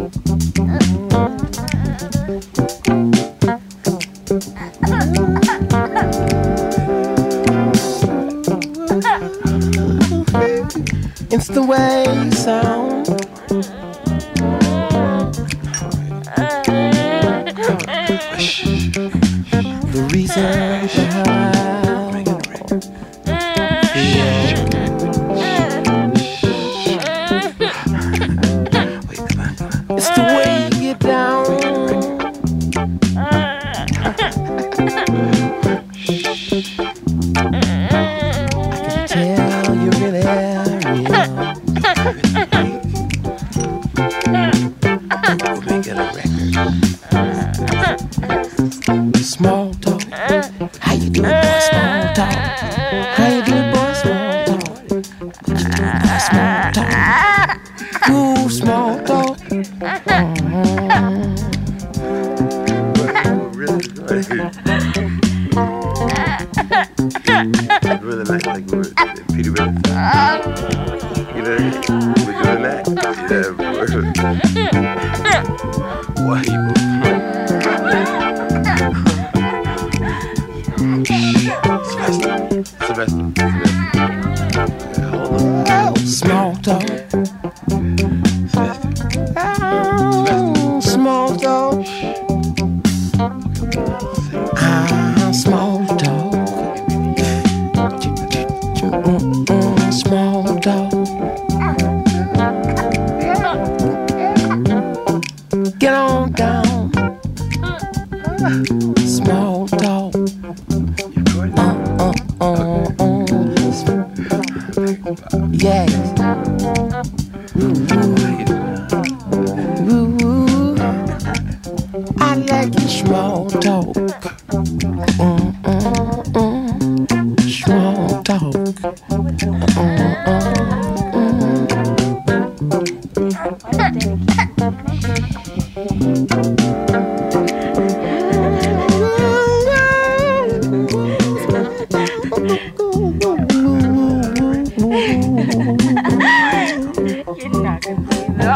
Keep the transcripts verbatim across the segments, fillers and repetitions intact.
It's the way you sound. The reason behind. Yeah. It's the way you get down. I can tell you really are real. We'll make it a record. Small talk. How you doing, boy? Small talk. How you doing, boy? Small talk. What you doing, boy? Small talk. Ooh, small talk. Mm-hmm. Really good. Really like like we were Peter Bennett. You know, we're doing that. Yeah, we're why you Sylvester. Sylvester. Sylvester. Hold on. Small talk. Sylvester. Oh, small talk. Ah, small talk. Mm-mm, small talk. Get on down. Small talk. Uh, uh, uh, uh. Yes. Ooh, ooh, I like your small talk. Mm, mm, mm. Small talk. Mm, mm, You're not gonna believe that.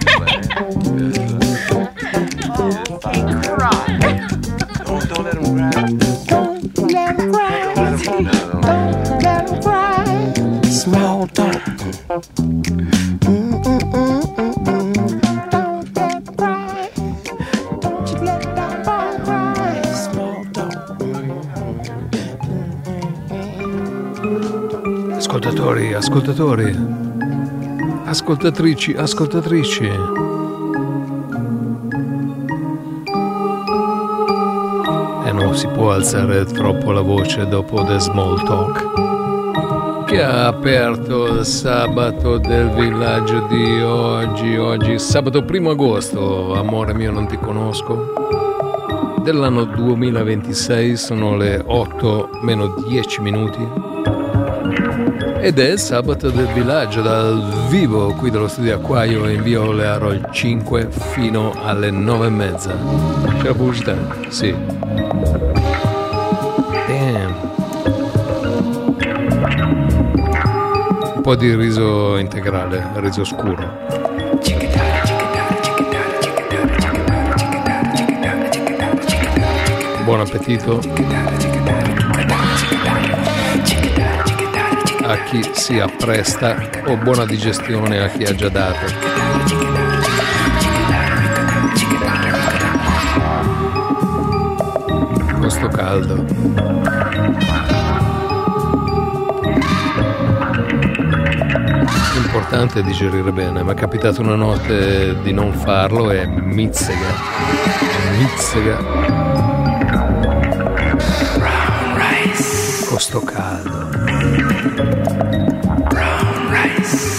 Okay, cry. Don't, don't let him cry. don't let him cry. Don't let him, no, no. Don't let him cry. Small talk. Mm, mm, mm, mm, mm. Don't let him cry. Don't you let that boy cry. Small talk. Ascoltatori, ascoltatori, ascoltatrici, ascoltatrici. E non si può alzare troppo la voce dopo The Small Talk, che ha aperto il sabato del villaggio di oggi, oggi sabato primo agosto, amore mio non ti conosco, dell'anno duemilaventisei, sono le otto meno dieci minuti. Ed è il sabato del villaggio dal vivo qui dallo studio Acquaio in via Olearo il cinque fino alle nove e mezza. Ce la puoi stare? Sì. Damn. Un po' di riso integrale, riso scuro. Buon appetito a chi si appresta o buona digestione a chi ha già dato. Con sto caldo. L'importante è digerire bene. Mi è capitato una notte di non farlo e mizzega. Mizzega. Con sto caldo. Brown rice.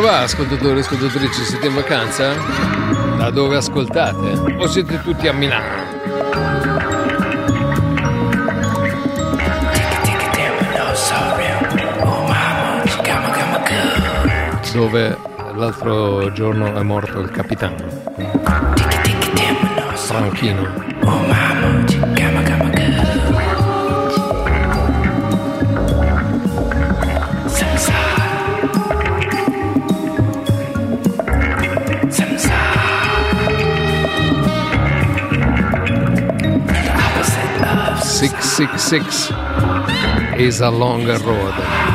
va, ascoltatori e ascoltatrici? Siete in vacanza? Da dove ascoltate? O siete tutti a Milano? Dove l'altro giorno è morto il capitano Franchino. six six six is a longer road.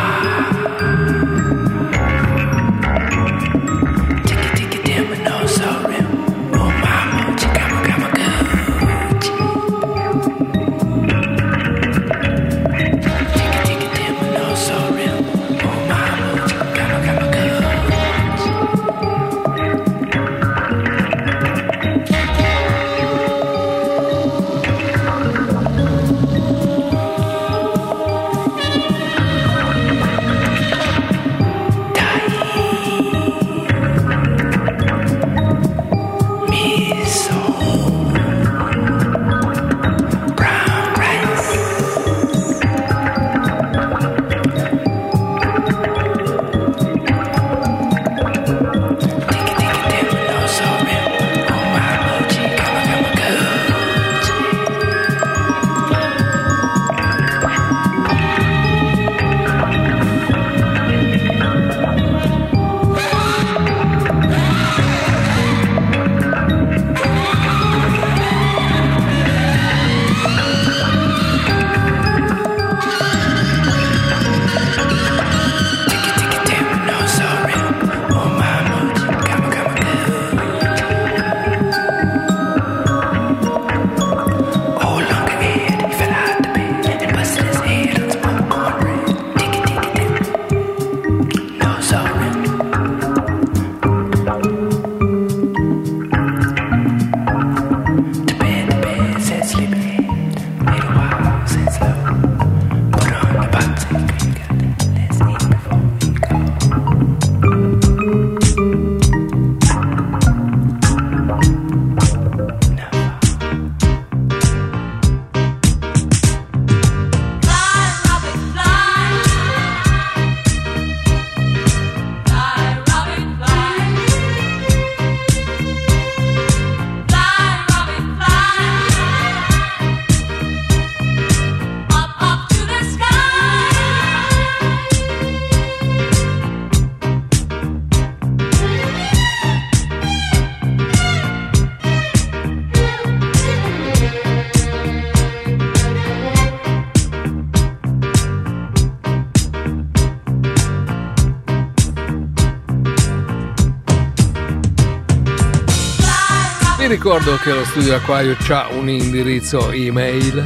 Ricordo che lo Studio Acquaio c'ha un indirizzo email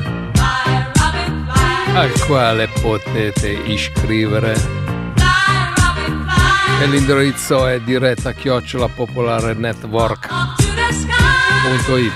al quale potete iscrivere e l'indirizzo è diretta chiocciola popolare network punto it.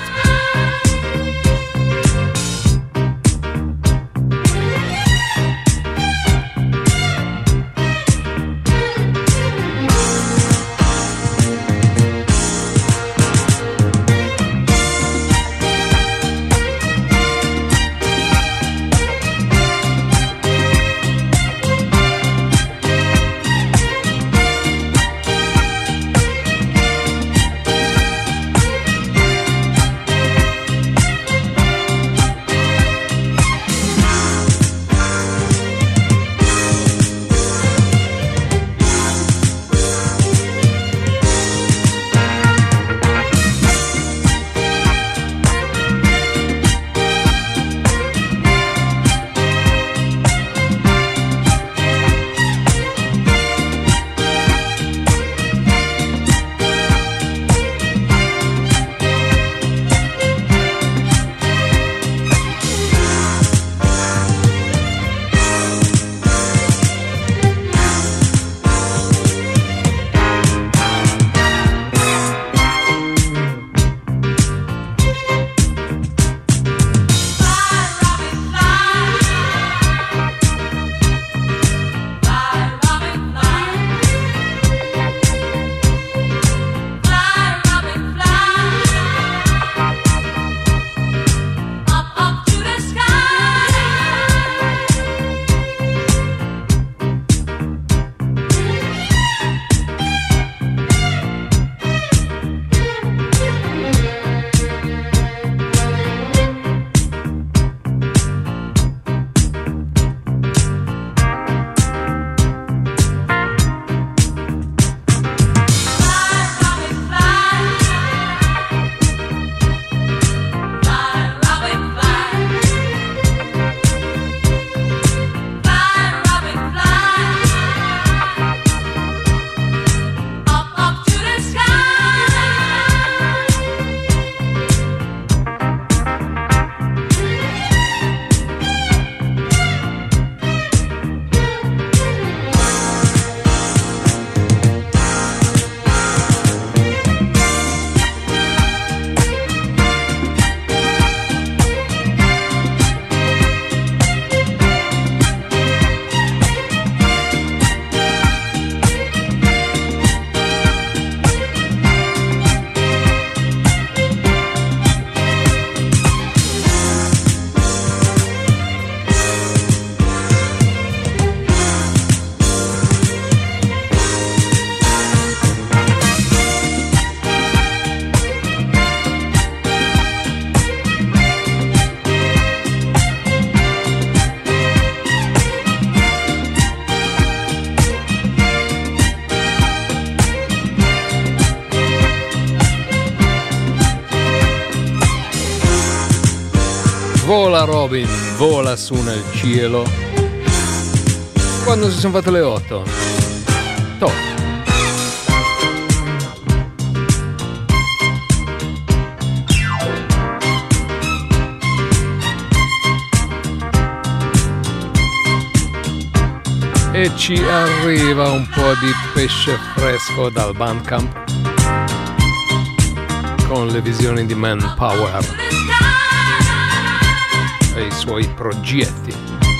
Vola Robin, vola su nel cielo. Quando si sono fatte le otto? Top. E ci arriva un po' di pesce fresco dal Bandcamp con le visioni di Manpower e i suoi progetti.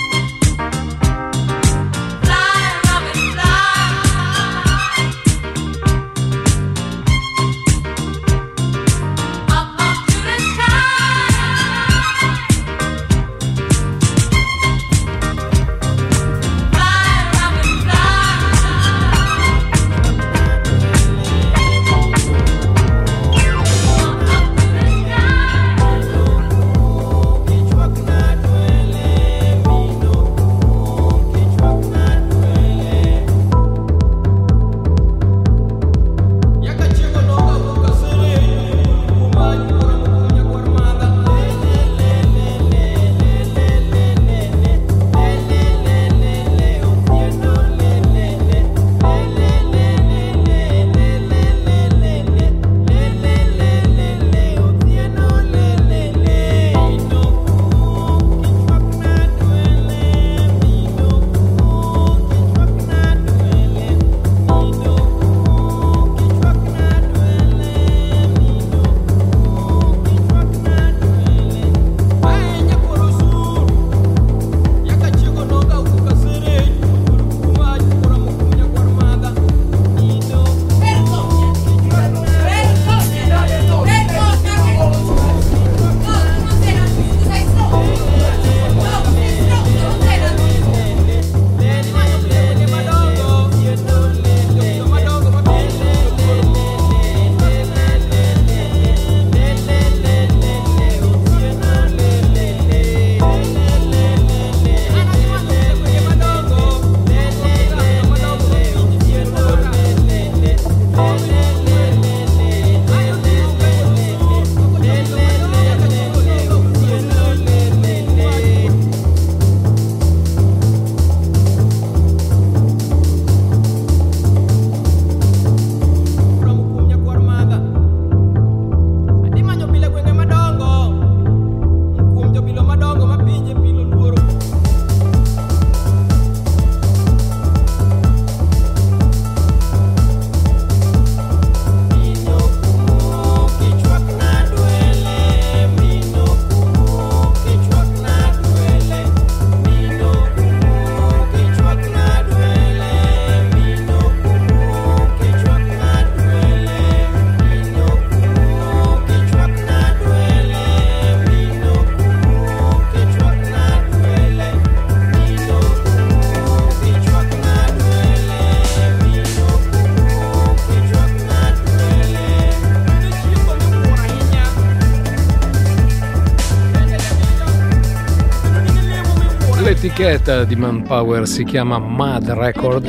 L'etichetta di Manpower si chiama Mad Record,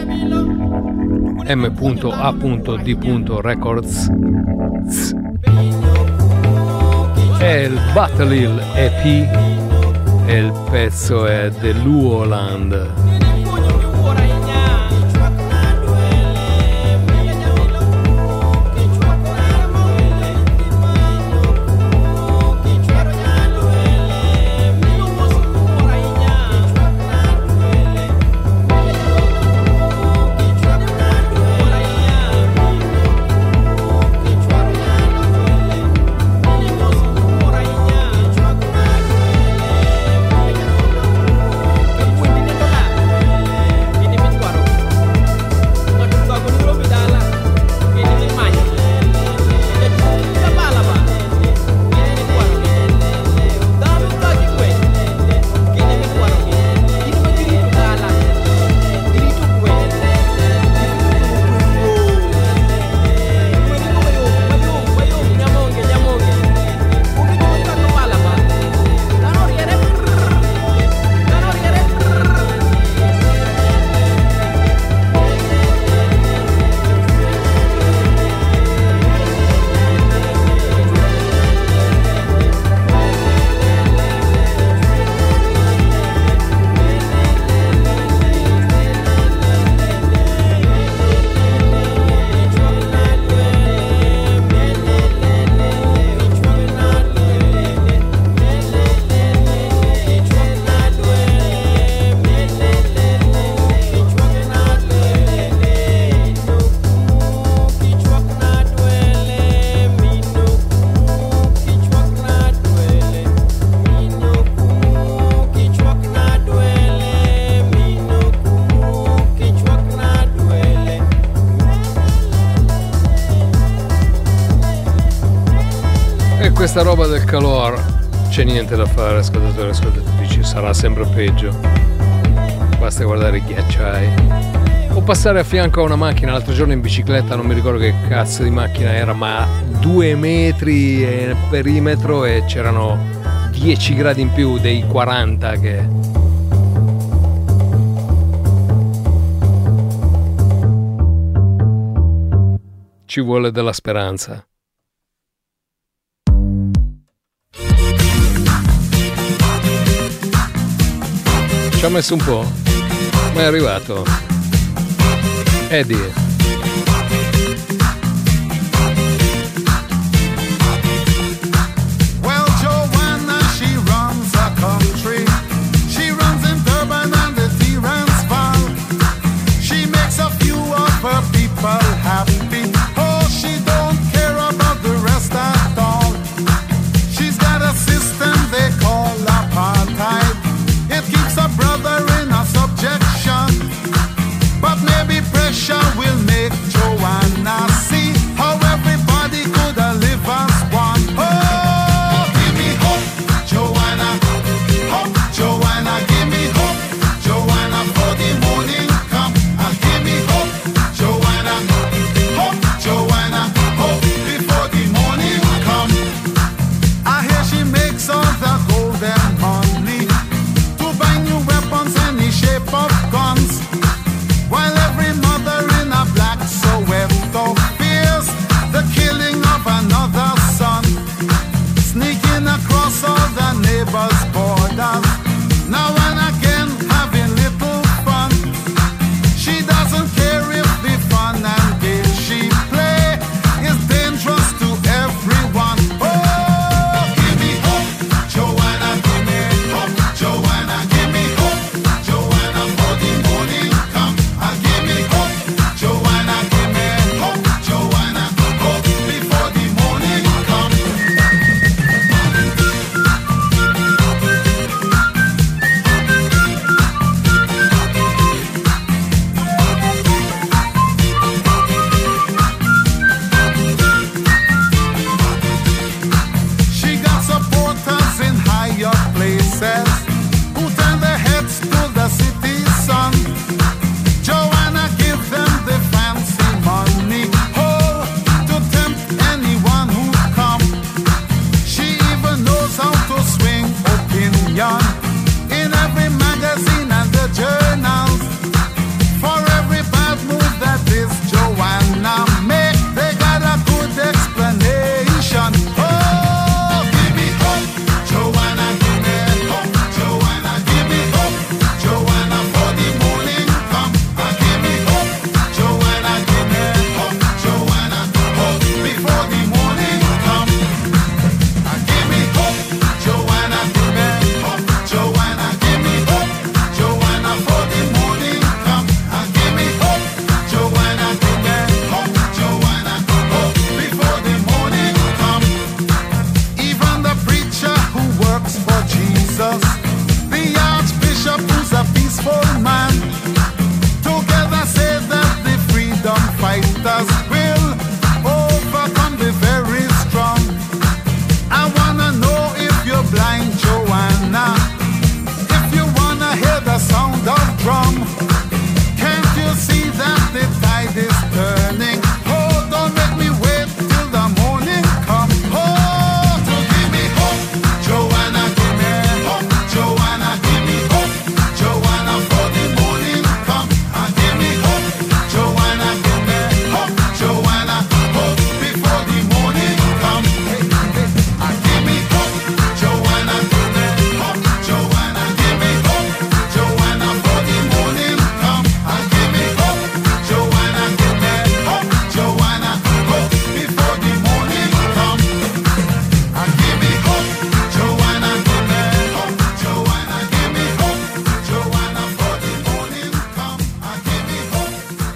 M A D Records. È il Battle Hill E P e il pezzo è The Luoland. sta roba del calore c'è niente da fare, ascoltatori e ascoltatrici, sarà sempre peggio. Basta guardare i ghiacciai o passare a fianco a una macchina. L'altro giorno in bicicletta, non mi ricordo che cazzo di macchina era, ma due metri e perimetro e c'erano dieci gradi in più dei quaranta che... Ci vuole della speranza. Ci ha messo un po', ma è arrivato. Eddie. Well, Joanna, she runs a country. She runs in Durban and the Transvaal. She makes a few of her people happy. Oh, she don't care about the rest at all. She's got a system they call apartheid. It keeps a brother in a subjection. But maybe pressure will make Joanna see how everybody could live as one. Oh, give me hope, Joanna. Hope, Joanna, give me hope, Joanna, for the morning come. And give me hope, Joanna. Hope, Joanna, hope before the morning come. I hear she makes all the golden money to buy new weapons, any shape of guns. While every mother in a black Soweto fears the killing of another son, sneaking across all the neighbors' borders, now and again having little fun. She doesn't care if the fun and game she play is dangerous to everyone. Oh, give me hope, Joanna, give me hope, Joanna, give me hope, Joanna, for the morning come. Give me hope, Joanna, give me hope, Joanna, hope before the morning come. She got supporters in higher places who turn their heads to the city sun. Joanna give them the fancy money, oh, to tempt anyone who come. She even knows how to swing opinion in every magazine and the journals. For every bad move that this Joanna make, they got a good explanation. Oh, give me hope, Joanna, give me hope, Joanna, give me hope, Joanna, for the morning come. And give me hope, Joanna, give me hope, Joanna, hope before the morning come. And give me hope, Joanna, give me hope, Joanna, give me hope, Joanna, for the morning come. And give me hope, Joanna, give me hope, Joanna, hope before the morning come. Even the preacher who works for Jesus, the archbishop who's a peaceful man, together say that the freedom fighters will overcome the very strong. I wanna know if you're blind, Joanna, if you wanna hear the sound of drum. Can't you see that the tide is turning? Oh, don't make me wait till the morning come. Oh, to give me hope, Joanna, give me hope, Joanna, give me hope, Joanna, for the morning come. And give me hope, Joanna, give me hope, Joanna, hope before the morning come. And give me hope, Joanna, give me hope, Joanna, give me hope, Joanna, for the morning come. And give me hope, Joanna, give me hope, Joanna, hope before the morning come. And give me hope, Joanna, give me hope, Joanna, give me hope, Joanna, for the morning come. And give me hope.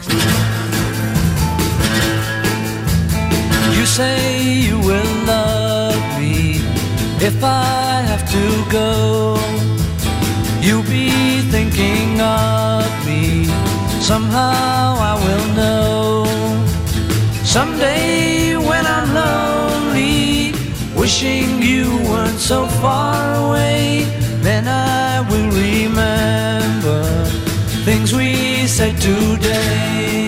You say you will love me if I have to go. You'll be thinking of me. Somehow I will know. Someday when I'm lonely, wish wishing you weren't so far away. Then I will remember things we said today.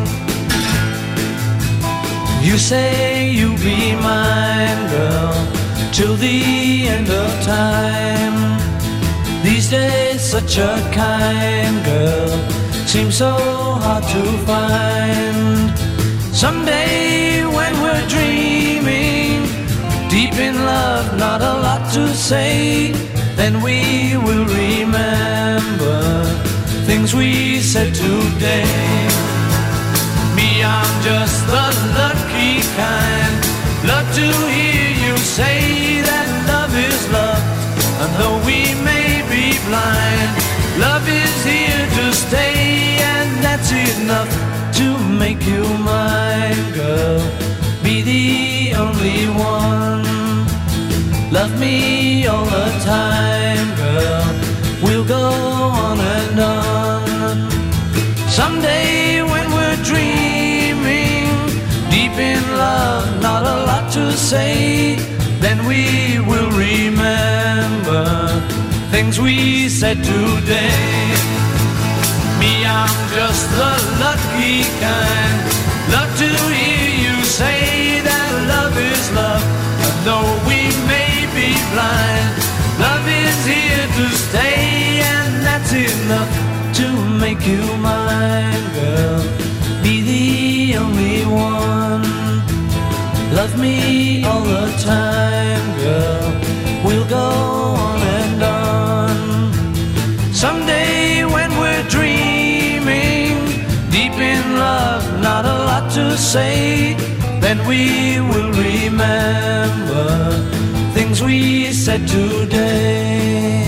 You say you'll be mine, girl, till the end of time. These days such a kind girl seems so hard to find. Someday when we're dreaming, deep in love, not a lot to say, then we will remember things we said today. Me, I'm just the lucky kind. Love to hear you say that love is love. And though we may be blind, love is here to stay, and that's enough to make you mine, girl. Be the only one. Love me all the time, girl. We'll go on and on. Someday when we're dreaming, deep in love, not a lot to say, then we will remember things we said today. Me, I'm just the lucky kind. Love to hear you say that love is love. And though we may be blind, love is here to stay, and that's enough to make you mine, girl. Be the only one. Love me all the time, girl. We'll go on and on. Someday when we're dreaming, deep in love, not a lot to say, then we will remember things we said today.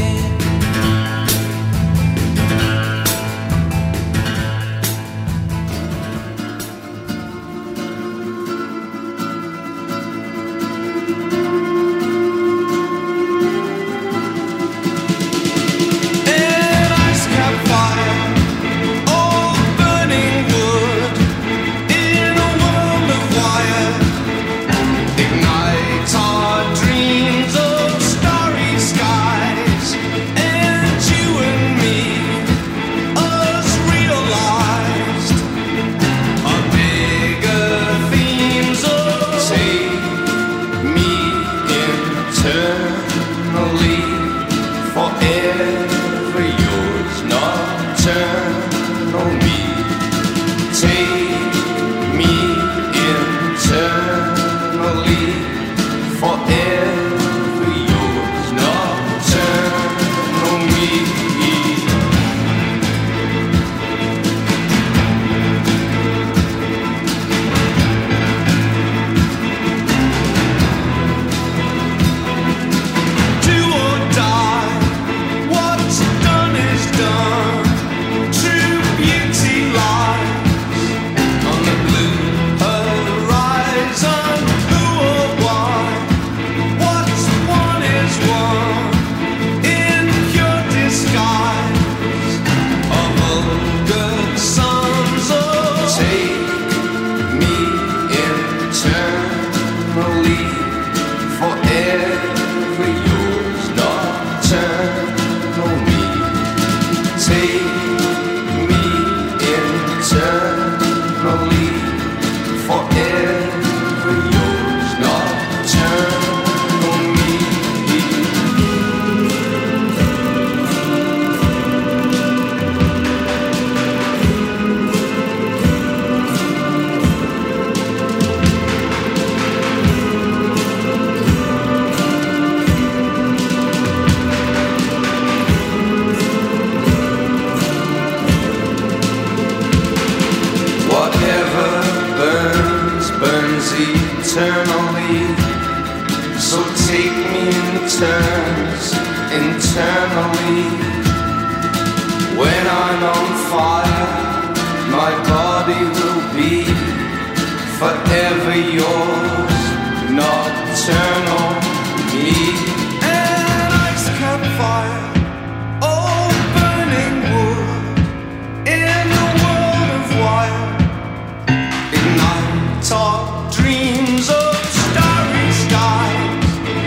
Dreams of starry skies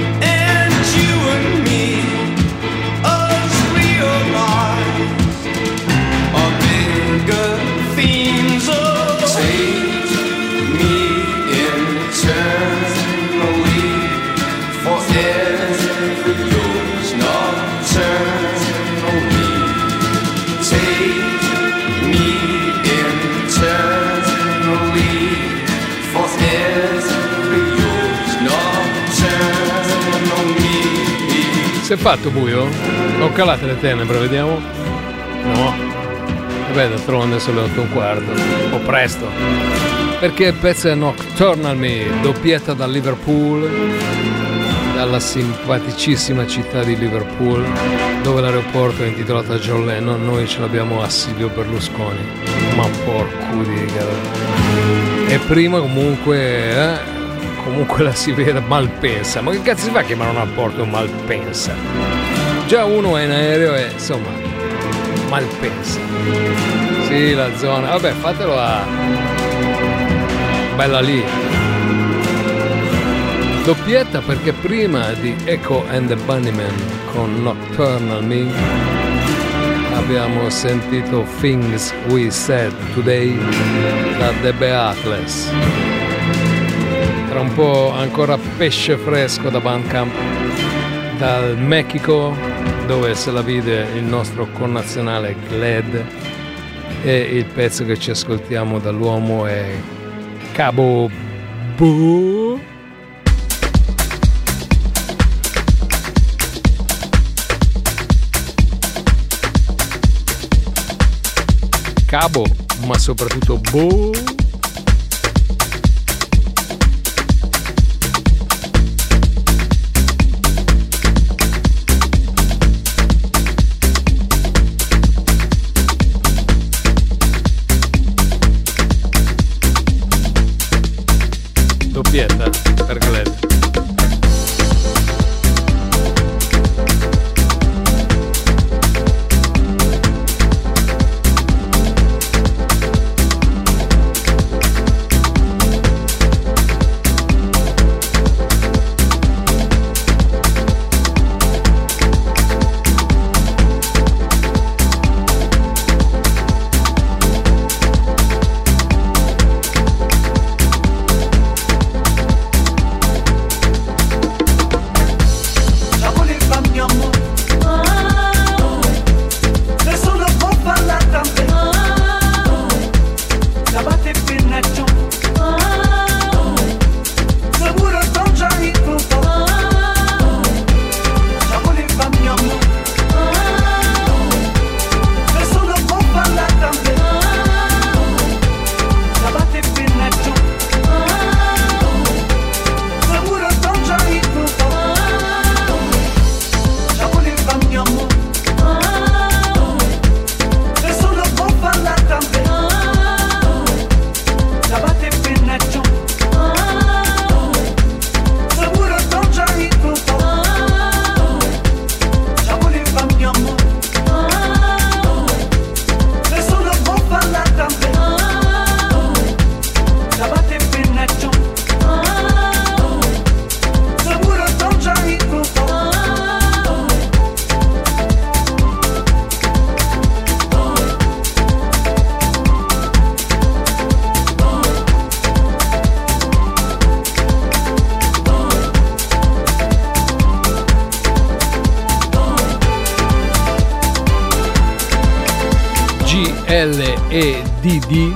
Si è fatto buio? Ho calate le tenebre, vediamo. No. Vabbè, d'altronde sono le otto e un quarto. O presto. Perché il pezzo è Nocturnal Me, doppietta da Liverpool, dalla simpaticissima città di Liverpool, dove l'aeroporto è intitolato a John Lennon. Noi ce l'abbiamo a Silvio Berlusconi. Ma porco di gara. E prima comunque... Eh, comunque la si vede Malpensa. Ma che cazzo si fa a chiamare un aeroporto Malpensa? Già uno è in aereo e insomma Malpensa. Sì, la zona. Vabbè, fatelo a bella lì. Doppietta perché prima di Echo and the Bunnymen con Nocturnal Me abbiamo sentito Things We Said Today da The Beatles. Tra un po' ancora pesce fresco da Bandcamp dal Mexico, dove se la vide il nostro connazionale Gled, e il pezzo che ci ascoltiamo dall'uomo è Cabo Bo. Cabo, ma soprattutto Bo. Doppietta per Galette. L E D D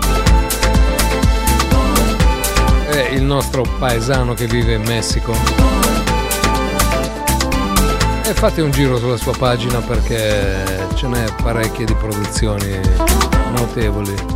è il nostro paesano che vive in Messico, e fate un giro sulla sua pagina perché ce n'è parecchie di produzioni notevoli.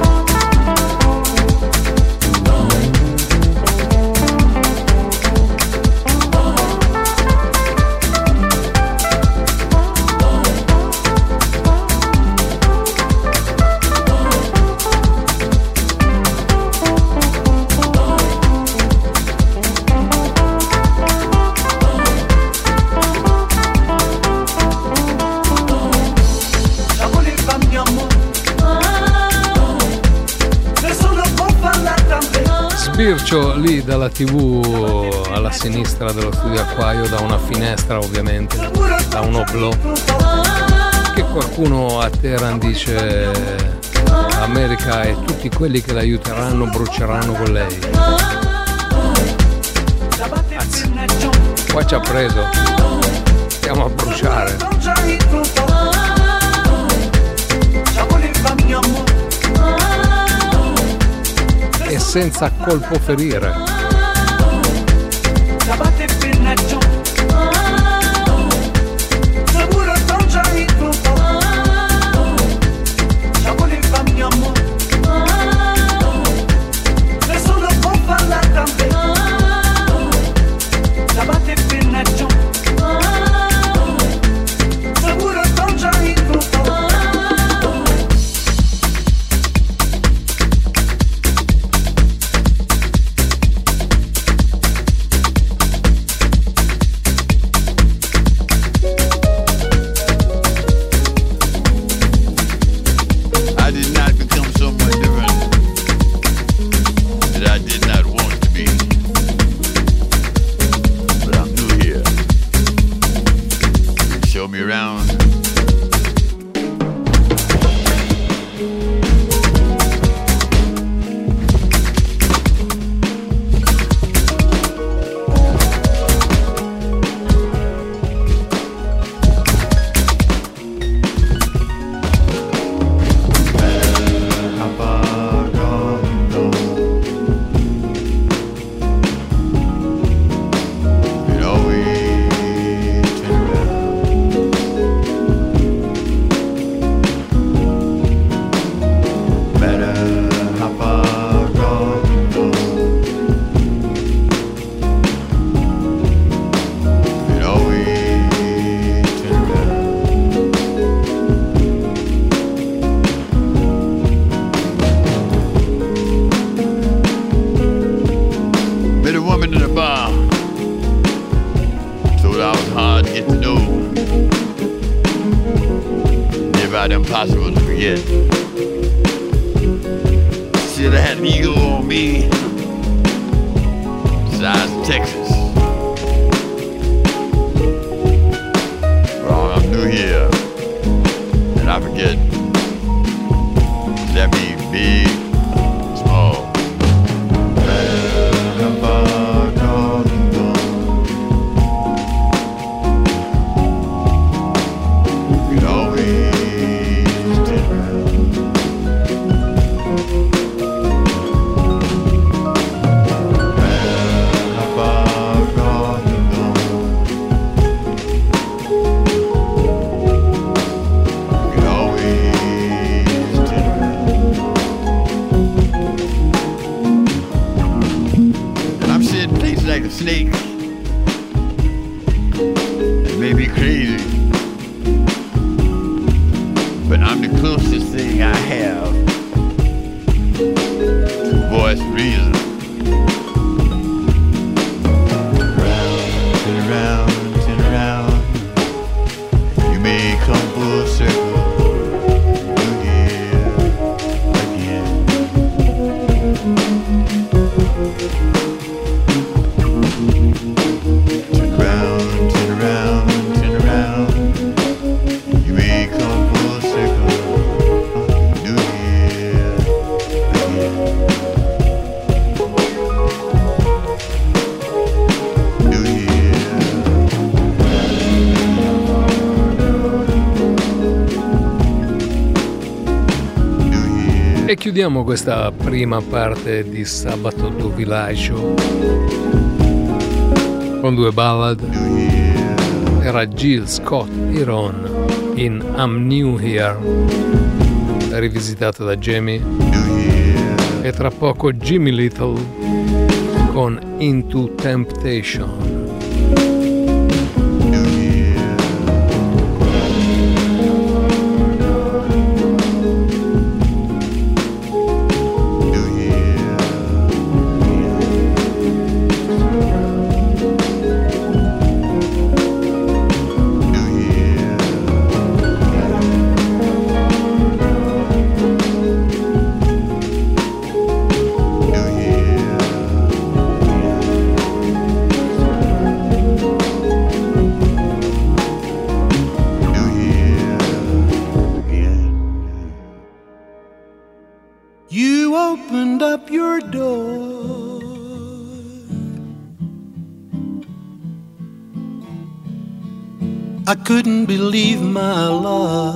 Sbircio lì dalla tivù alla sinistra dello studio Acquaio, da una finestra ovviamente, da un oblò, che qualcuno a Teheran dice America e tutti quelli che l'aiuteranno bruceranno con lei. Azzi, qua ci ha preso, stiamo a bruciare. E senza colpo ferire. around. Impossible to forget. Should have had an eagle on me, size of Texas. Wrong, I'm new here, and I forget. Does that mean big, small? You know we. Like a snake. It may be crazy, but I'm the closest thing I have to voice reason. Turn around, turn around, you may come full circle. You're here again. Turn around, turn around, turn around. You may come full circle. New Year again. New Year. New Year. E chiudiamo questa prima parte di Sabato do Villaggio con due ballad. Era Jill Scott Heron in I'm New Here, rivisitata da Jamie, e tra poco Jimmy Little con Into Temptation. You opened up your door, I couldn't believe my luck.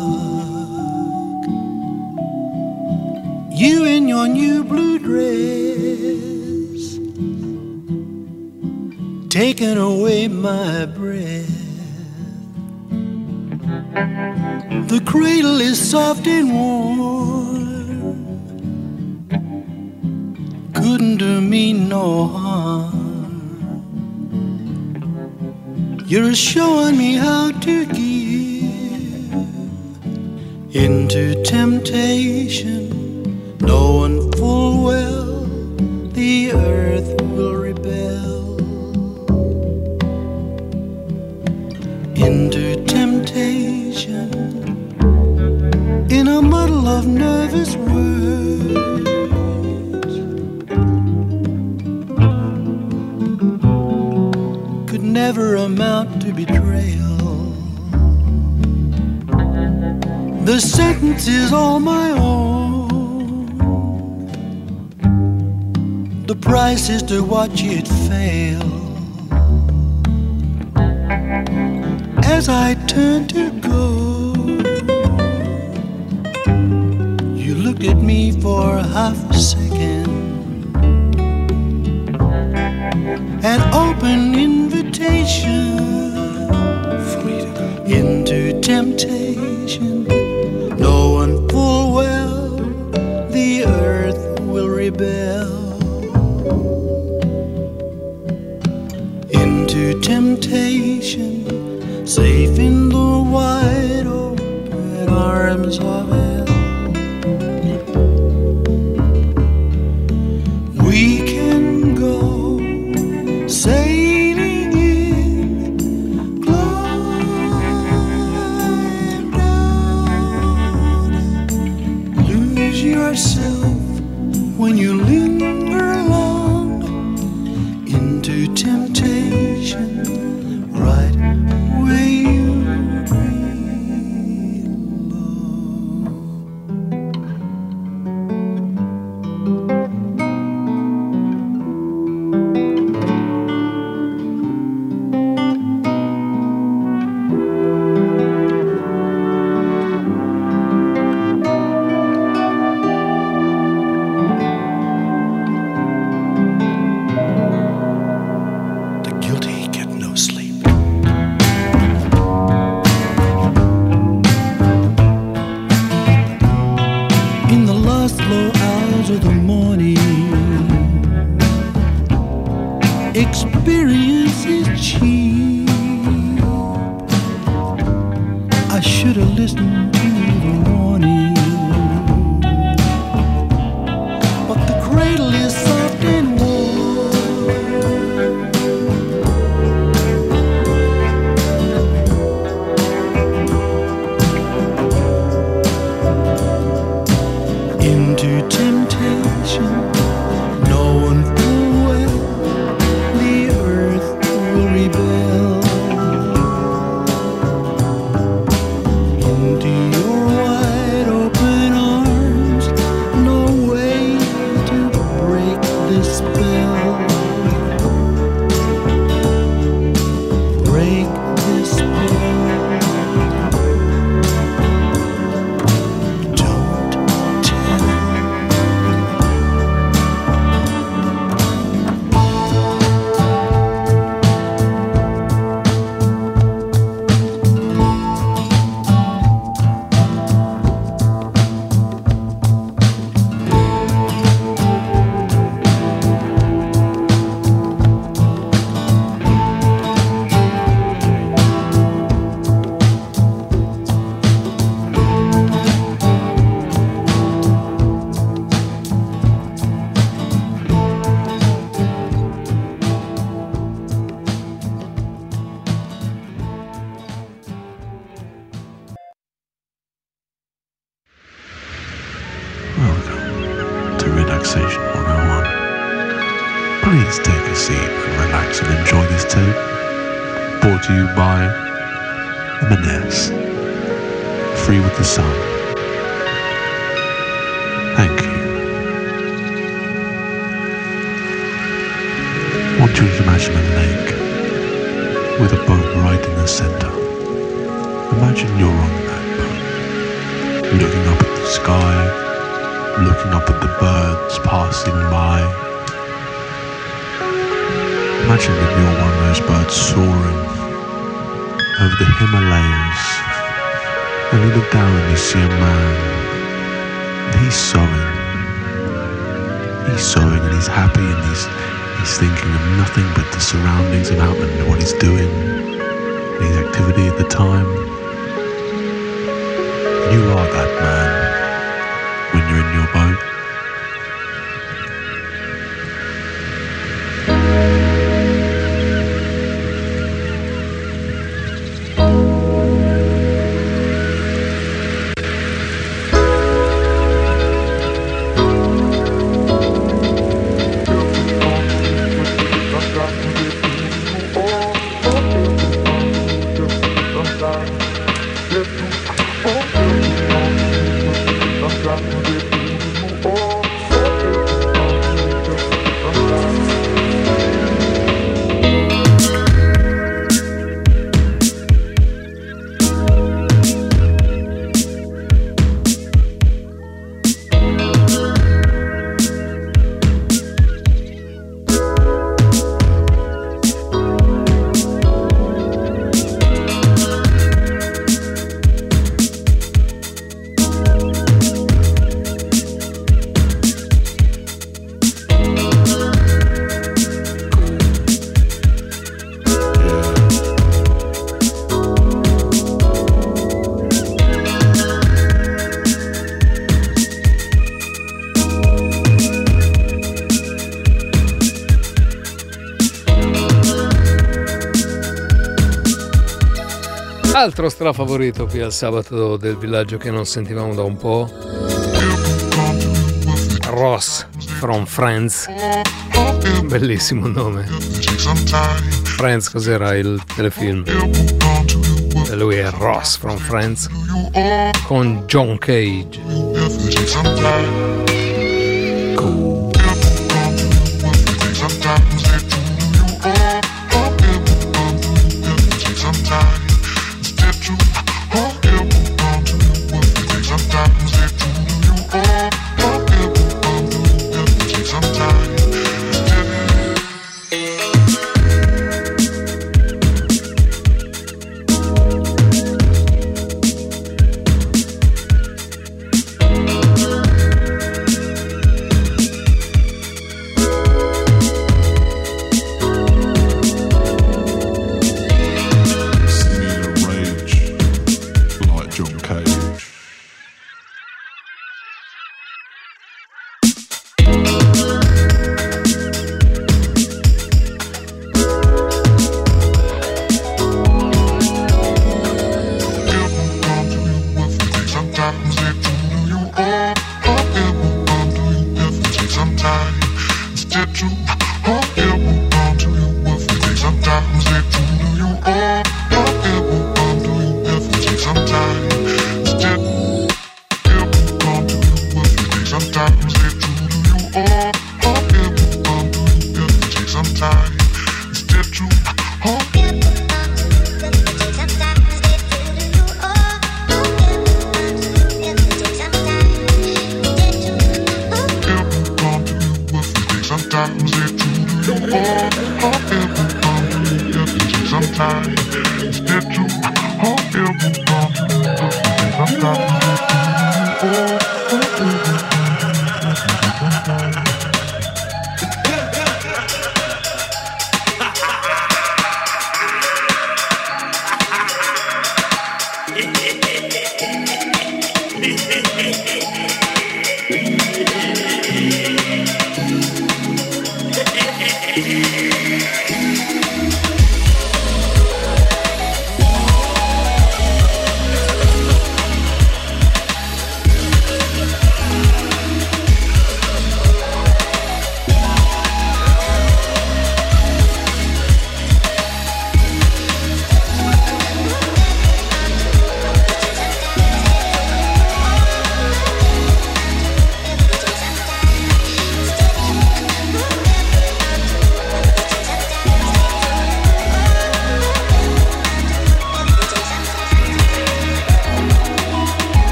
You in your new blue dress, taking away my breath. The cradle is soft and warm, couldn't do me no harm. You're showing me how to give into temptation, knowing full well the earth will rebel. Into temptation, in a muddle of nervous words, could never amount to betrayal. The sentence is all my own. The price is to watch it fail. As I turn to go, you looked at me for half a second. An open invitation for me to go into temptation, knowing full well the earth will rebel. Into temptation, safe in the wide open arms of hell. We can go sailing in, climb down, lose yourself when you linger long into temptation, right where you experience is cheap. I should have listened to the warning, but the cradle is soft and warm. Into temptation, knowing full well the earth will rebel. Into your wide open arms, no way to break this spell. Break this spell. Don't tell. Welcome to Relaxation one oh one. Please take a seat and relax and enjoy this tape. Brought to you by M and S, Free with the Sun. Thank you. I want you to imagine a lake with a boat right in the center. Imagine you're on that boat, looking up at the sky, looking up at the birds passing by. Imagine that you're one of those birds soaring over the Himalayas, and you look down and you see a man, and he's sewing. He's sewing and he's happy and he's he's thinking of nothing but the surroundings about him and what he's doing, his activity at the time. You are that man when you're in your boat. Sometimes Altro strafavorito qui al sabato del villaggio che non sentivamo da un po'. Ross from Friends. Bellissimo nome. Friends cos'era il telefilm? E lui è Ross from Friends con John Cage. Cool.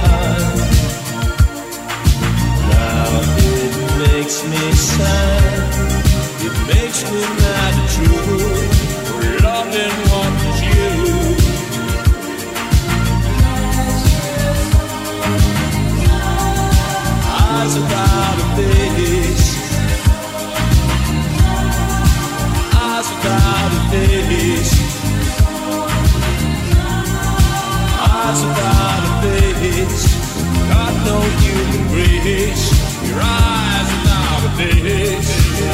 life. Now it makes me sad, it makes me mad true, loving what is you. Eyes without a face, eyes without a face, eyes without a face, got no human grace. Your eyes without a face.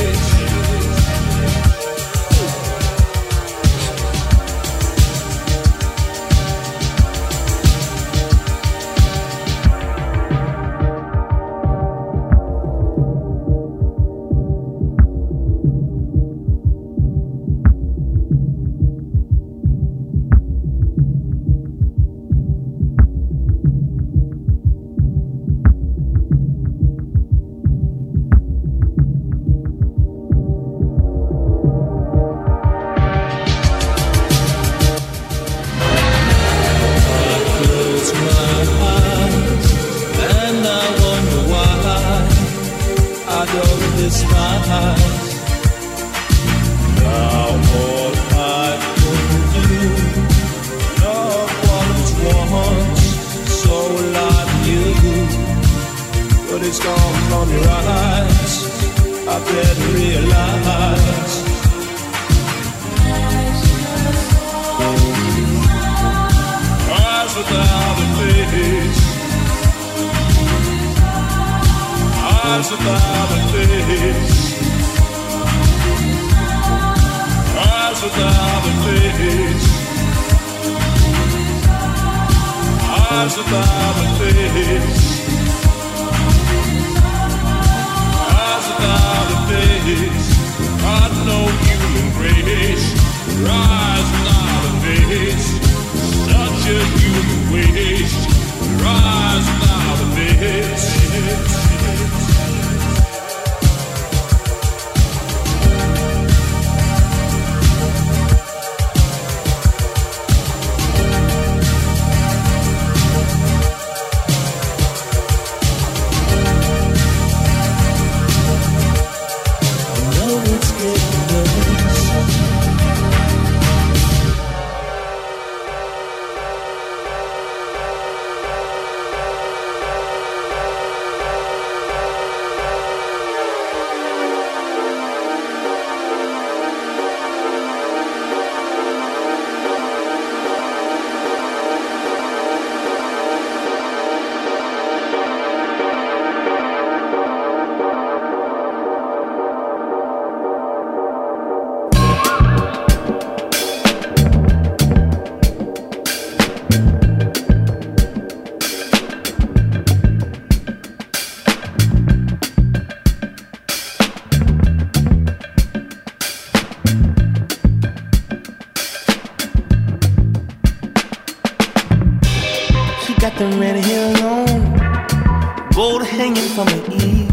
The red hair on, gold hanging from her ears,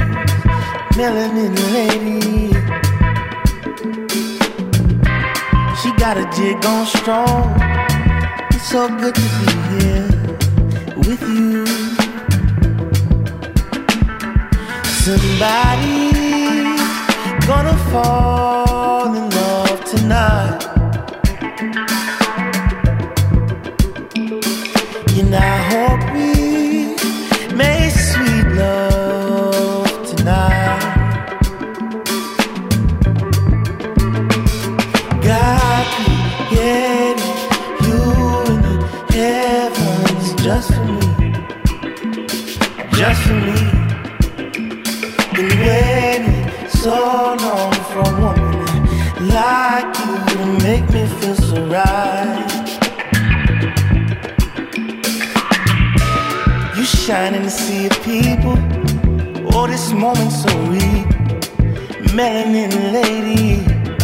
melanin lady. She got a jig on strong. It's so good to be here with you. Somebody's gonna fall in love tonight. And I hope we make sweet love tonight. God created you in the heavens just for me, just for me. Been waiting so long for a woman like you to make me feel so right. You shine in the sea of people. Oh, this moment so real. Melanin lady,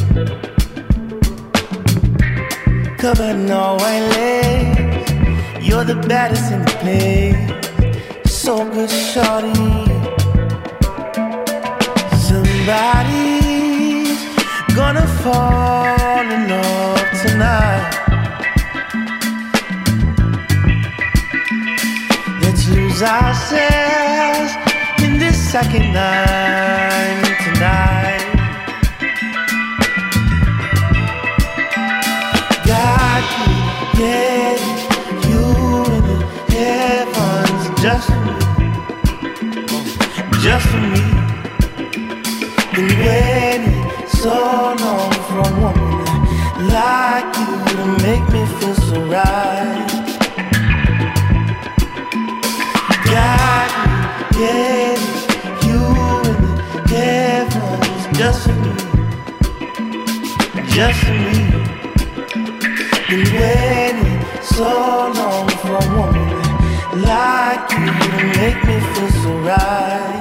covered in all white lace. You're the baddest in the place. So good, shorty. Somebody's gonna fall in love tonight. That's you. lose ourselves in this second line tonight. God created you in the heavens just for me, just for me. Been waiting so long for a woman like you to make me feel so right. God created you in the heavens just for me, just for me. Been waiting so long for a woman like you to make me feel so right.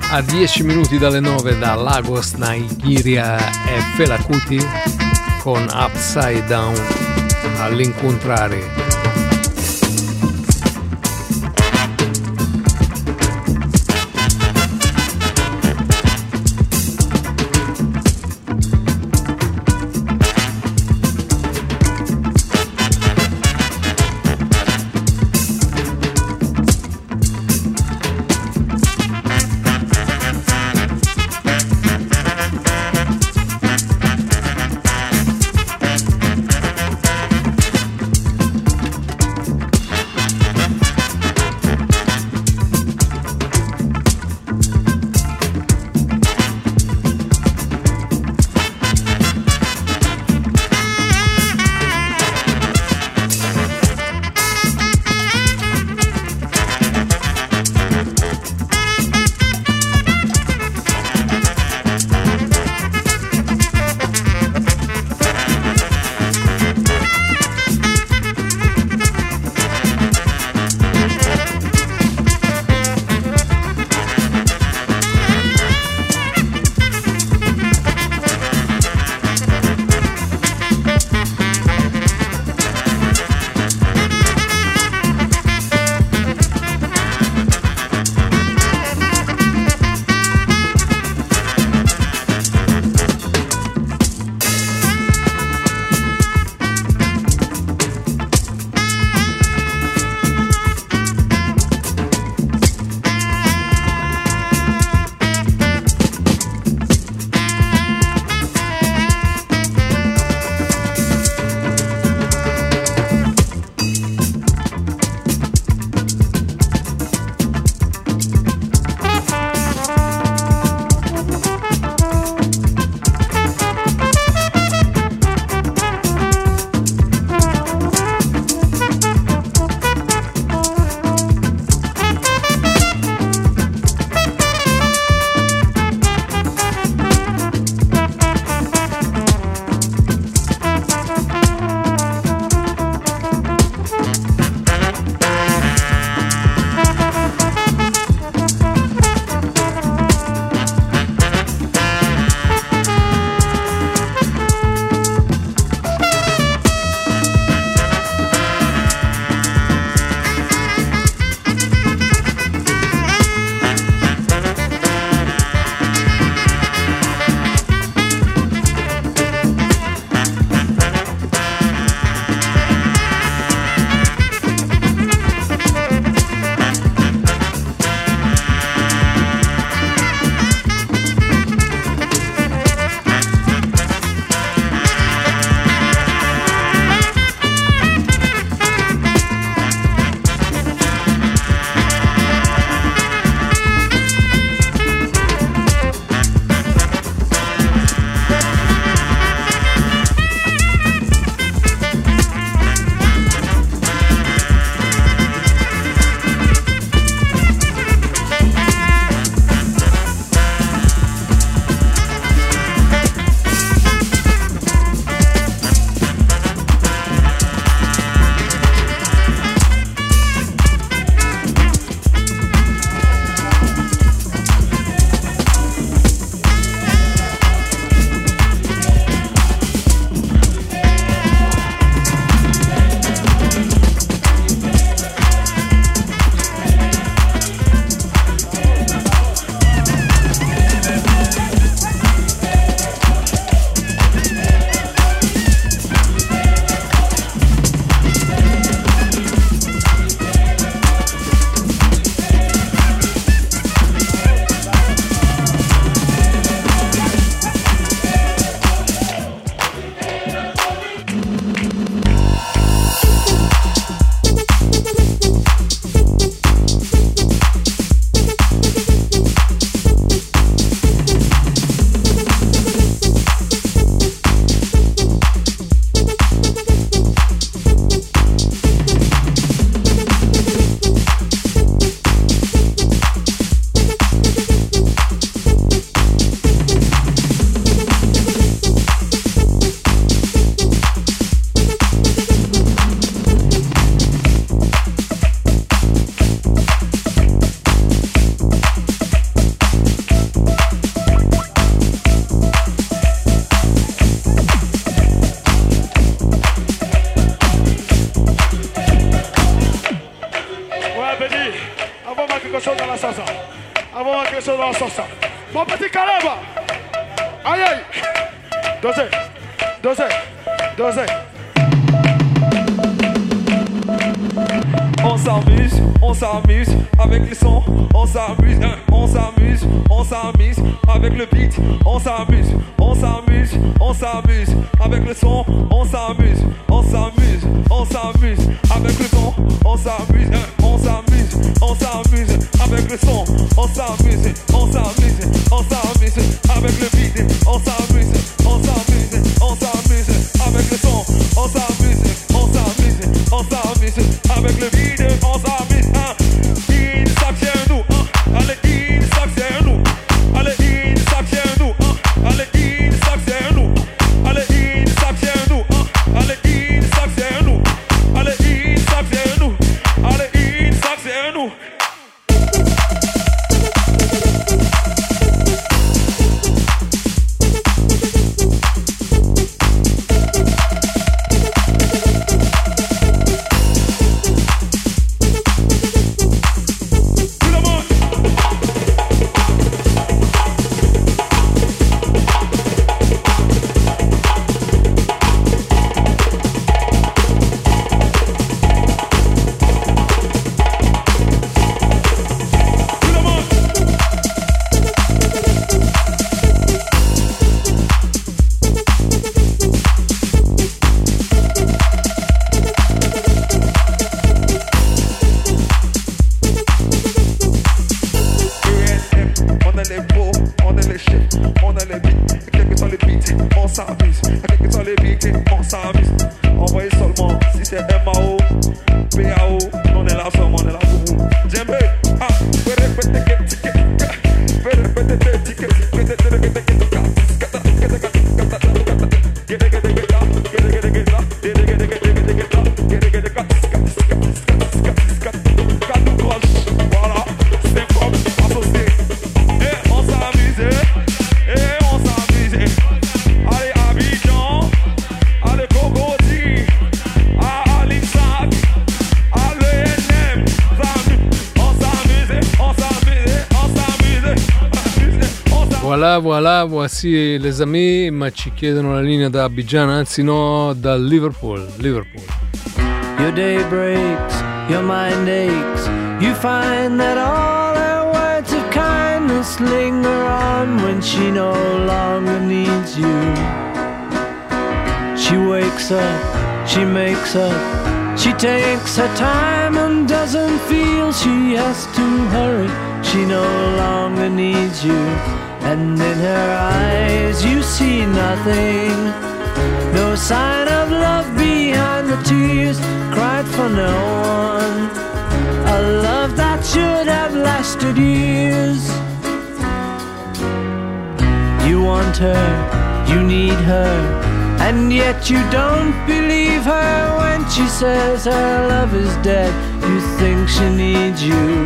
a dieci minuti dalle nove da Lagos, Nigeria e Fela Kuti con Upside Down all'incontrare. On va mettre quelque chose dans la salsa. On va mettre quelque chose dans la salsa. Mon petit Caleb. Aïe aïe. Dosez. Dosez. Dosez. On s'amuse, on s'amuse avec les sons, on s'amuse, hein, on s'amuse, on s'amuse avec le beat, on s'amuse, on s'amuse, on s'amuse avec le son, on s'amuse, on s'amuse, on s'amuse avec le son, on s'amuse, hein, on s'amuse, on s'amuse avec le son, on s'amuse, on s'amuse, on s'amuse avec le beat, on s'amuse, on s'amuse, on s'amuse avec le son, on s'amuse, on s'amuse, on s'amuse avec le beat. On s'amuse, hein. Il sac chez nous, hein. Allez, il sac chez nous. Allez, il sac chez nous, hein. Allez, il sac chez nous. Allez, il sac chez nous, hein. Allez, il sac chez nous. Allez, il sac chez nous. Allez, il sac chez nous. Voilà, voilà, voici les amis, ma ci chiedono la linea da Abidjan, anzi no, da Liverpool, Liverpool. Your day breaks, your mind aches, you find that all her words of kindness linger on when she no longer needs you. She wakes up, she makes up, she takes her time and doesn't feel she has to hurry, she no longer needs you. And in her eyes you see nothing, no sign of love behind the tears cried for no one, a love that should have lasted years. You want her, you need her, and yet you don't believe her when she says her love is dead. You think she needs you.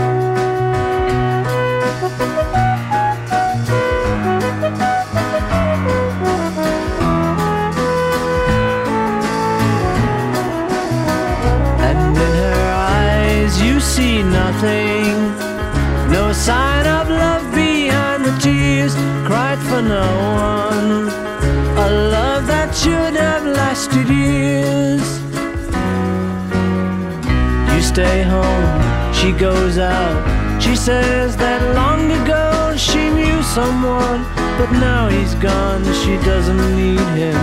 See nothing, no sign of love behind the tears cried for no one, a love that should have lasted years. You stay home, she goes out, she says that long ago she knew someone, but now he's gone, she doesn't need him.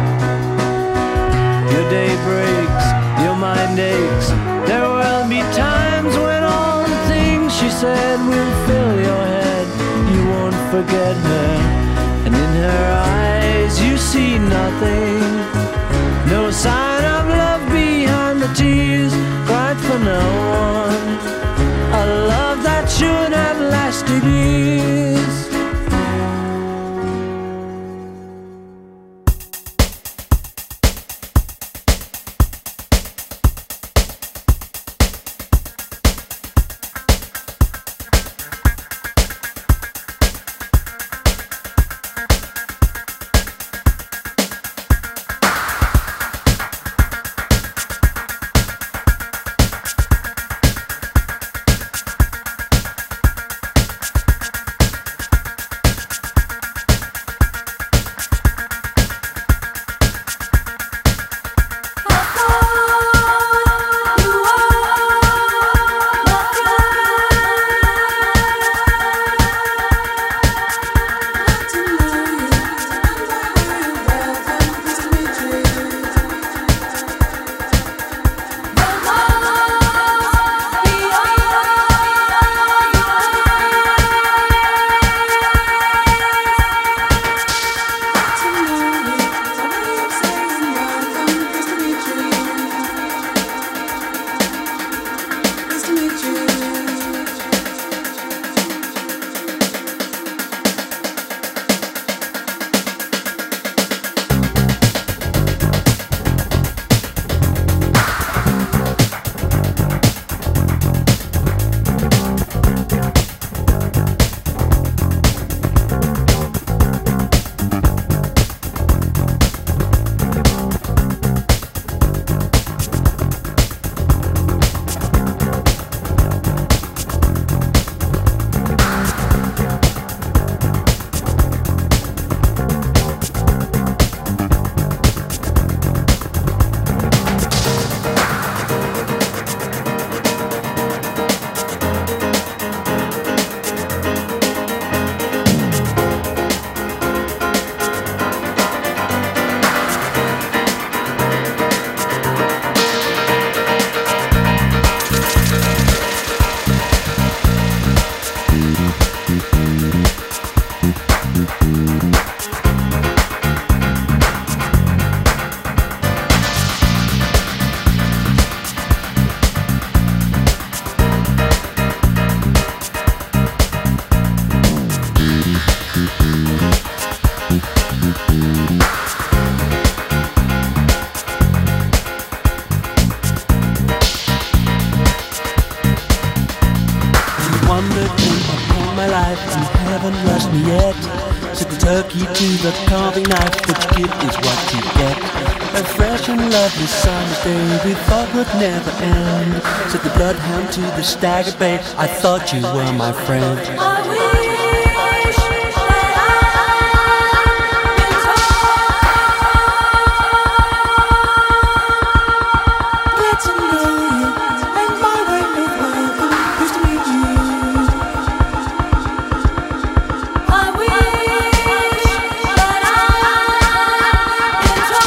Your day breaks, your mind aches, there will be times when all the things she said will fill your head. You won't forget her, and in her eyes you see nothing, no sign of love behind the tears cried for no one, a love that should have lasted years. wandered in upon my life, and haven't lost me yet. Took the turkey to the carving knife, but give is what you get. A fresh and lovely summer's day we thought would never end. Took the bloodhound to the stagger bay, I thought you were my friend. I wish that I get to know you, and my way of welcome is to meet you. I wish that I get to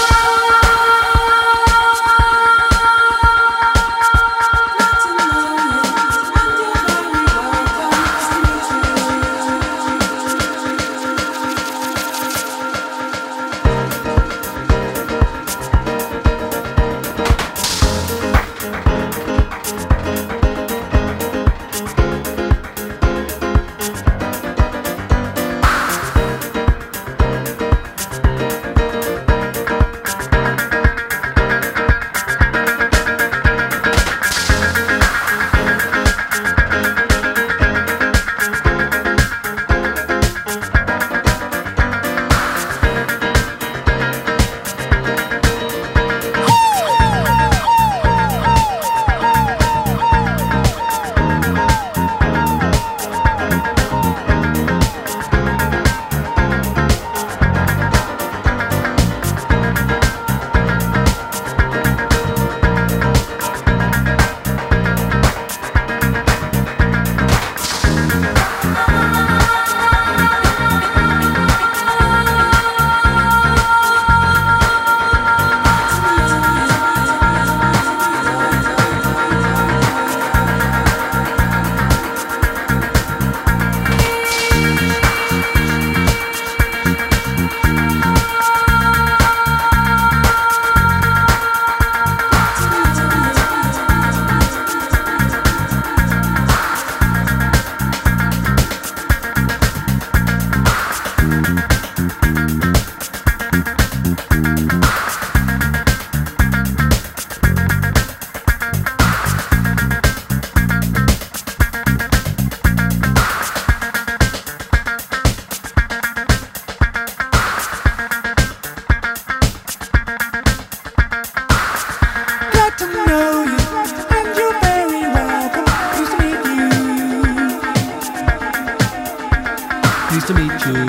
Pleased to meet you.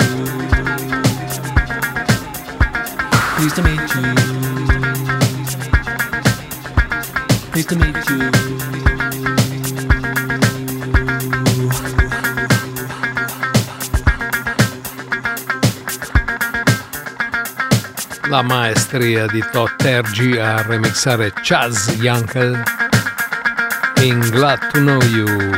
Pleased to meet you. Pleased to meet you. La maestria di Todd Terry a remixare Chaz Yankel in Glad to Know You.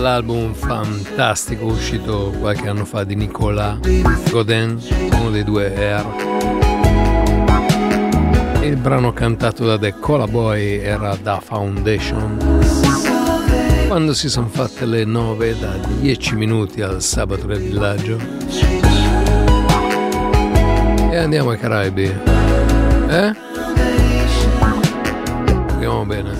dall'album fantastico uscito qualche anno fa di Nicolas Godin, uno dei due R. Il brano cantato da The Cola Boy era Da Foundation. Quando si sono fatte le nove da dieci minuti al sabato del villaggio. E andiamo ai Caraibi. Eh? Andiamo bene.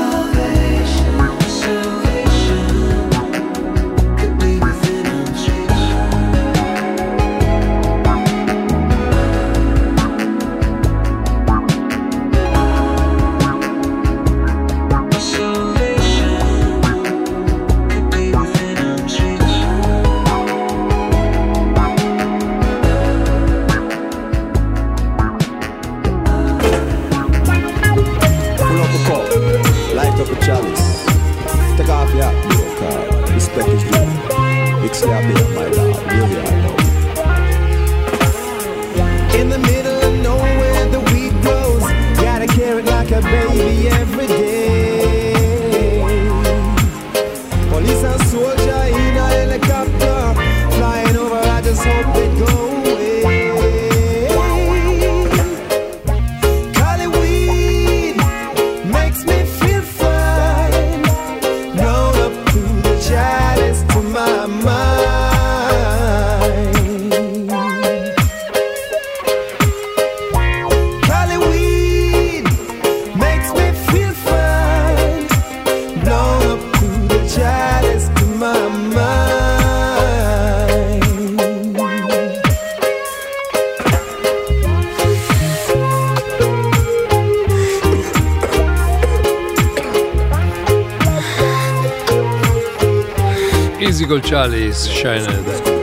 Col Chalice, Shined,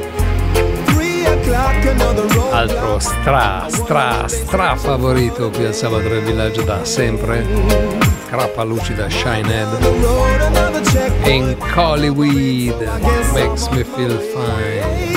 altro stra stra stra favorito qui al sabato del villaggio da sempre, crappa lucida, Shined, in Collyweed, Makes Me Feel Fine.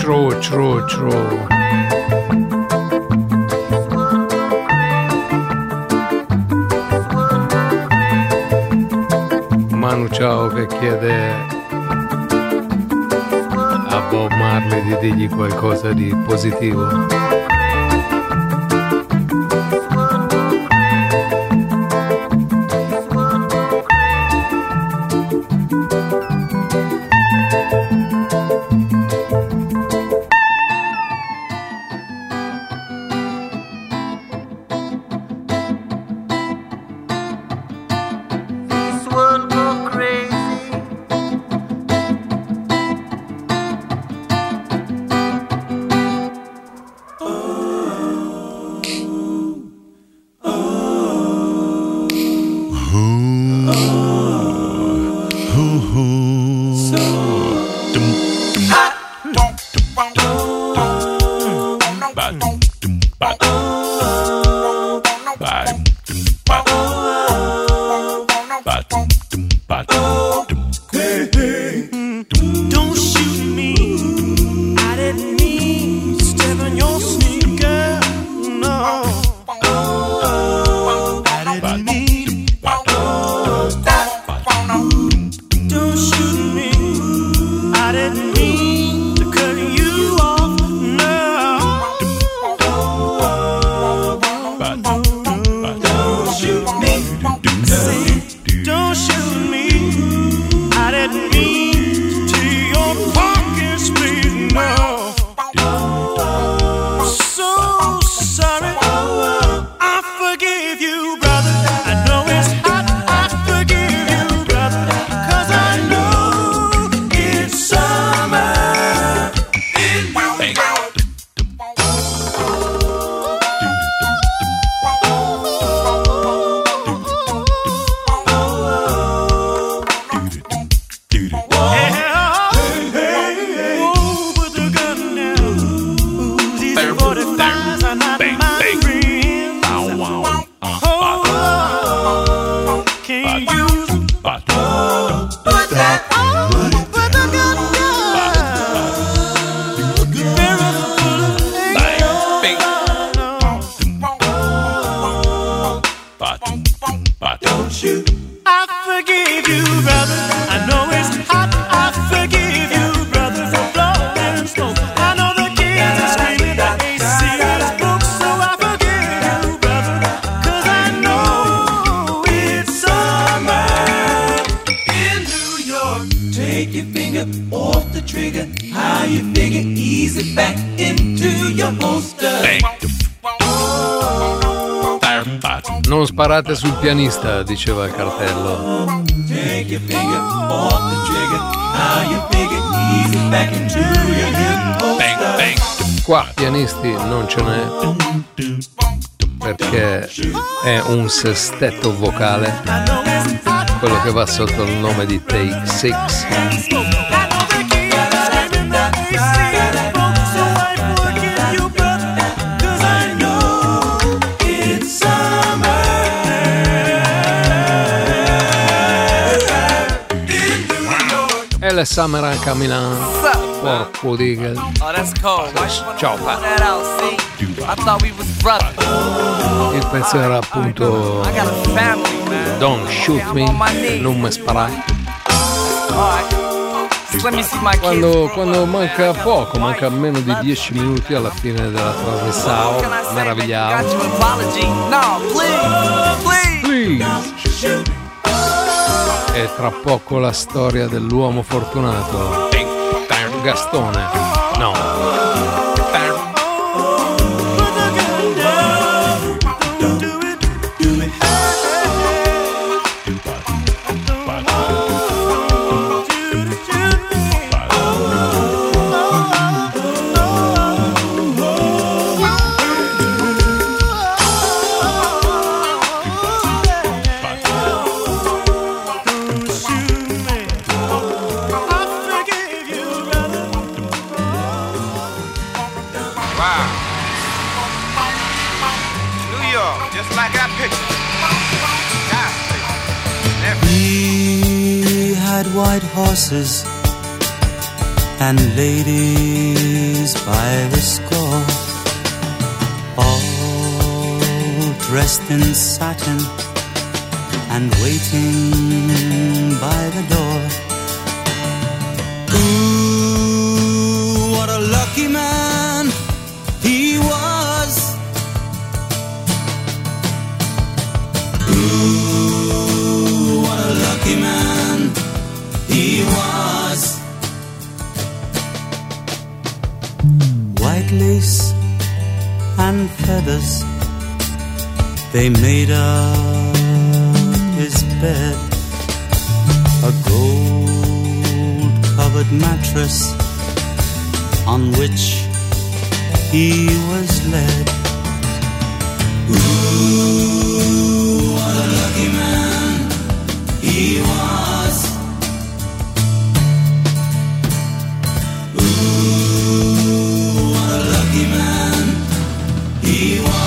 True, true, true. Manu Ciao che chiede a Bob Marley di dirgli qualcosa di positivo. Non sparate sul pianista, diceva il cartello. Qua pianisti non ce n'è, perché è un sestetto vocale, quello che va sotto il nome di Take Six. E le Summer anche a Milano. Porco di che. Oh, that's cold. Ciao. That out, see? I thought we was brothers. Il pezzo era appunto I got a family, man. Don't Shoot Me, non mi sparai. Quando, quando manca poco, manca meno di dieci minuti alla fine della trasmissione, meravigliamo. No, please, please. E tra poco la storia dell'uomo fortunato. Gastone. No. We had white horses and ladies by the score, all dressed in satin and waiting by the door. Ooh, what a lucky man he was. Ooh, what a lucky man he was. White lace and feathers, they made up his bed. A gold-covered mattress on which he was led. Ooh, what a lucky man he was. Ooh, what a lucky man he was.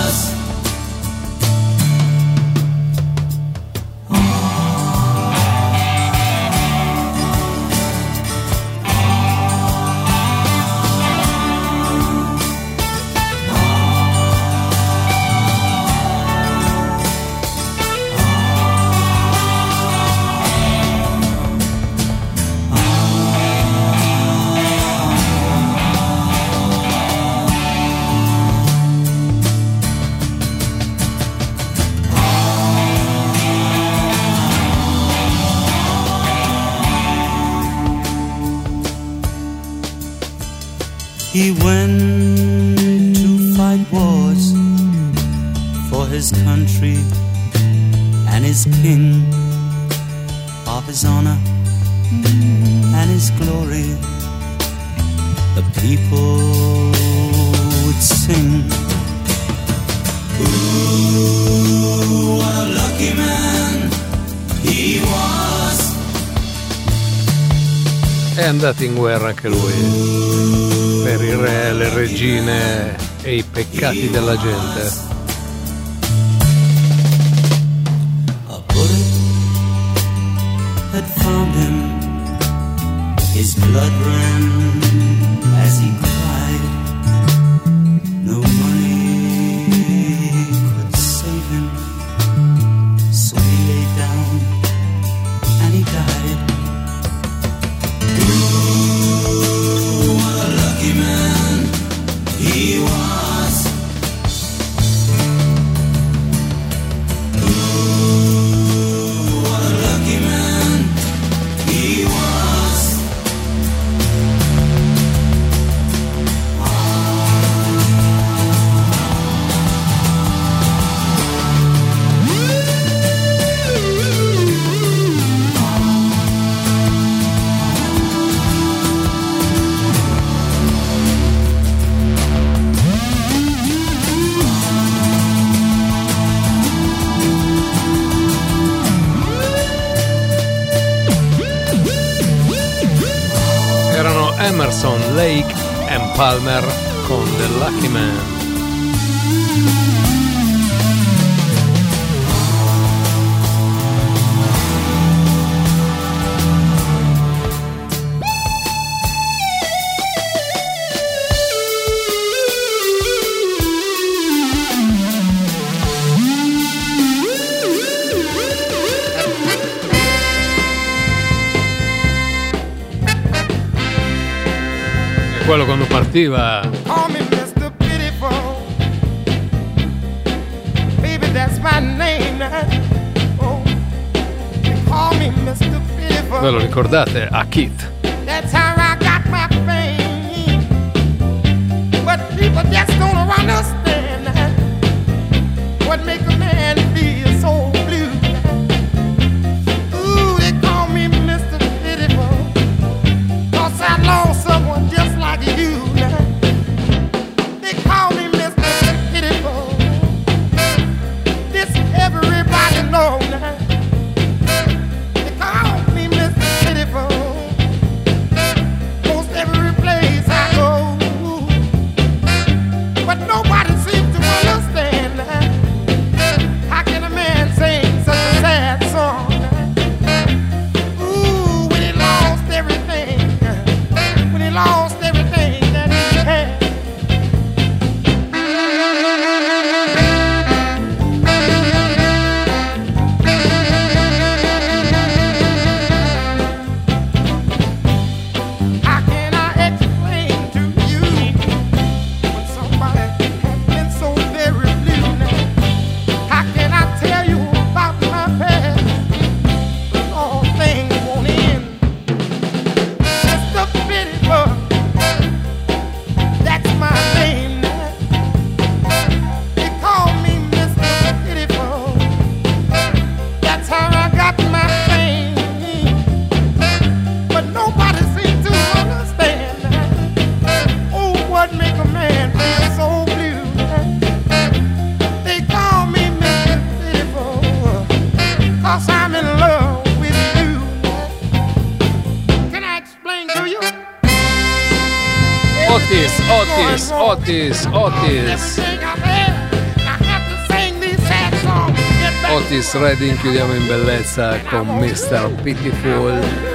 He went to fight wars for his country and his king, of his honor and his glory. The people would sing. Ooh, what a lucky man he was. È andato in guerra anche lui per i re, le regine e i peccati della gente. A bullet had found him, his blood ran as he cried. No money could save him, so he lay down and he died. Ooh, what a lucky man he was. Ooh, what a lucky man he was. Erano Emerson, Lake and Palmer con The Lucky Man. Quello quando partiva. Call me mister Pitiful, baby, that's my name. Oh, they call me mister Pitiful. Ve lo ricordate? A Keith. That's how I got my fame. But people just don't understand what makes a man feel so blue. Ooh, they call me mister Pitiful, 'cause I lost someone just like you. They call me mister Pitiful. This everybody know now. They call me mister Pitiful. Otis, Otis, Otis, Otis. Otis Redding, chiudiamo in bellezza con mister Pitiful.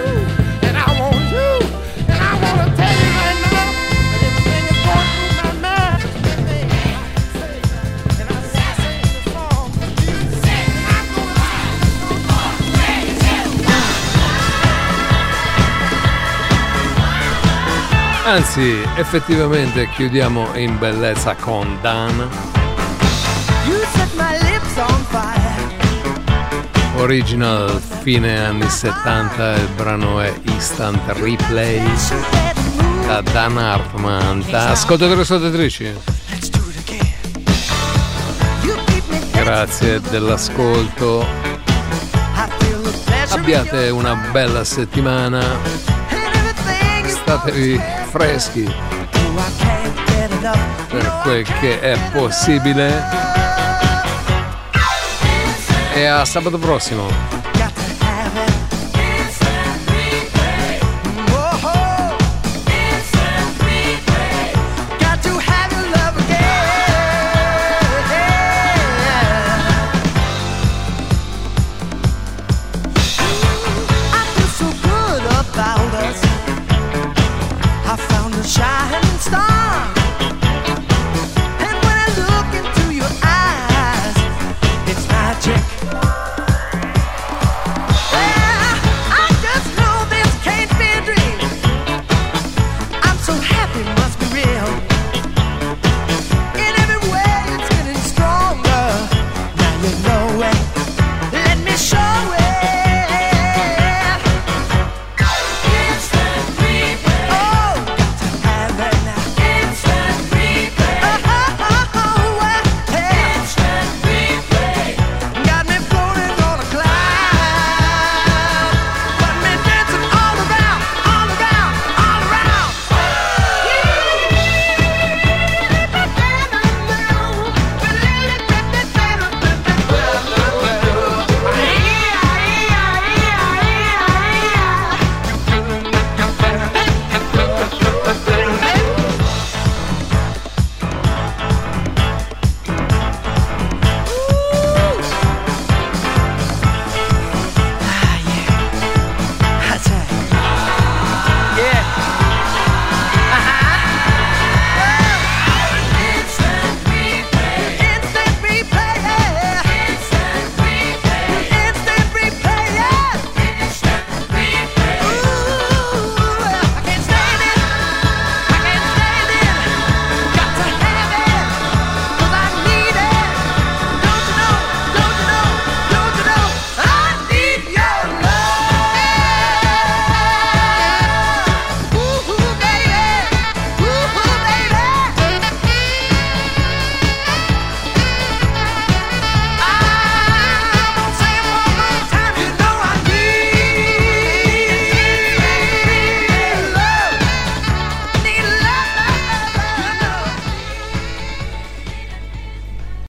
Anzi, effettivamente chiudiamo in bellezza con Dan. Original fine anni settanta, il brano è Instant Replay da Dan Hartman. Da ascoltatori e ascoltatrici, grazie dell'ascolto, abbiate una bella settimana, statevi freschi per quel che è possibile e a sabato prossimo.